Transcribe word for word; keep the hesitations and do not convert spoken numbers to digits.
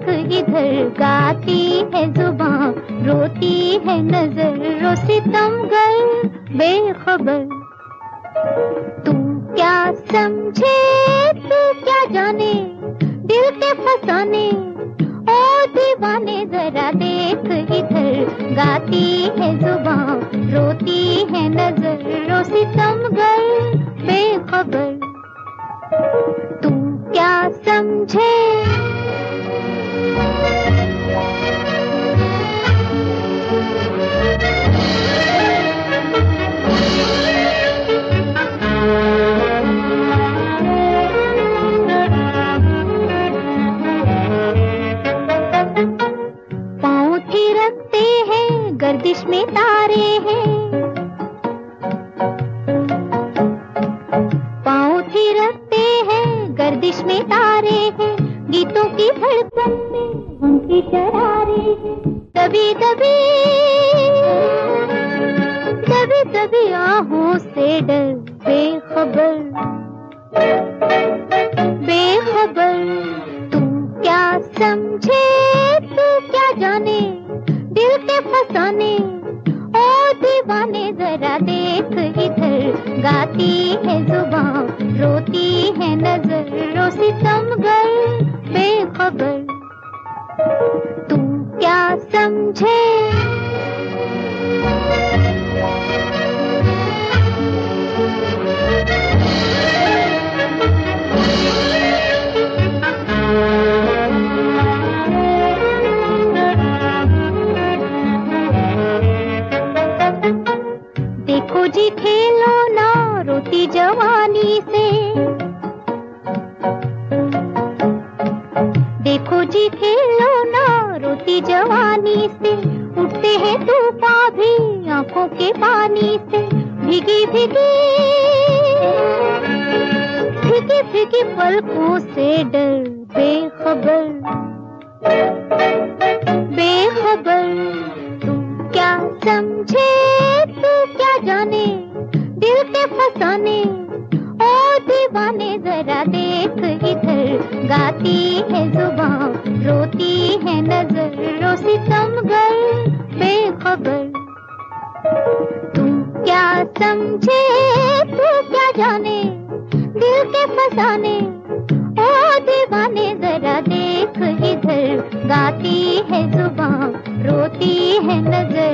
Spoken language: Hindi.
देख इधर, गाती है जुबां, रोती है नजर, रो सितमगर बेखबर। तू क्या समझे, तू क्या जाने, दिल के फसाने ओ दीवाने, जरा देख इधर, गाती है जुबां, रोती है नजर, रो सितमगर बेखबर। तू क्या समझे। पाँव थिरकते हैं, गर्दिश में तारे हैं, पाँव थिरकते हैं, गर्दिश में तारे हैं, गीतों की धड़कन में उनकी शरारे हैं। दबी दबी दबी दबी आहों से डर, बेखबर बेखबर। तू क्या समझे, तू क्या जाने, दिल के फसाने ओ दीवाने, जरा देख इधर, गाती है जुबां, रोती है नजर, रो सितमगर बेखबर। तू क्या समझे। देखो जी खेलो ना रोती जवानी से, देखो जी खेलो ना रोती जवानी से, उठते हैं तूफान भी आंखों के पानी से, भीगी भीगी भीगी भीगी पलकों से डर, बेखबर बेखबर। तू क्या समझे, तू क्या जाने, दिल के फसाने ओ दीवाने, जरा देख इधर, गाती है जुबां, रोती है नजर, रो सितमगर बेखबर। तू क्या समझे, तू क्या जाने, दिल के फसाने ओ दीवाने, जरा देख इधर, गाती है जुबां, रोती है नजर,